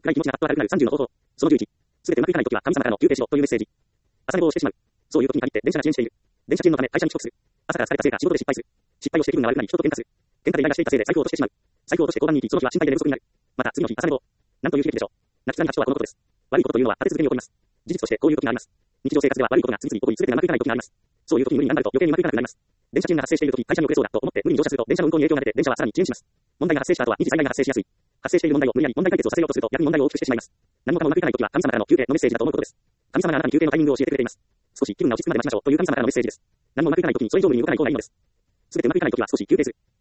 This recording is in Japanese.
暗い気持ちがパッと明るくなる30の方法。その11。すべてうまくいかないときは神様からの休憩しろというメッセージ。朝寝坊をしてしまう。そういう時に限って電車が遅延している。電車遅延のため会社に遅刻する。朝から疲れたせいか仕事で失敗する。失敗をして気分が悪くなり人と喧嘩する。喧嘩でイライラしていたせいで財布を落としてしまう。財布を落として交番に行き、その日は心配で寝不足になる。また次の日朝寝坊。なんという悲劇でしょう。泣きつらに立ちとはこのことです。悪いことというのは立て続けに起こります。事実としてこういう時があります。日常生活では悪いことが次々起こり全てがうまくいかない時があります。そういう時に無理に頑張ると余計にうまくいかなくなります。電車遅延が発生している時会社に遅れそうだと思って無理に乗車すると電車の運行に影響が出て電車はさらに遅延します。問題が発生した後は二次災害が発生しやすい。発生している問題を無理やり問題解決をさせようとすると逆に問題を大きくしてしまいます。何もかもうまくいかない時は神様からの休憩のメッセージだと思うことです。神様があなたに休憩のタイミングを教えてくれています。少し気分が落ち着くまで待ちましょうという神様からのメッセージです。何もうまくいかない時にそれ以上無理に動かない方がいいのです。すべてうまくいかない時は少し休憩する。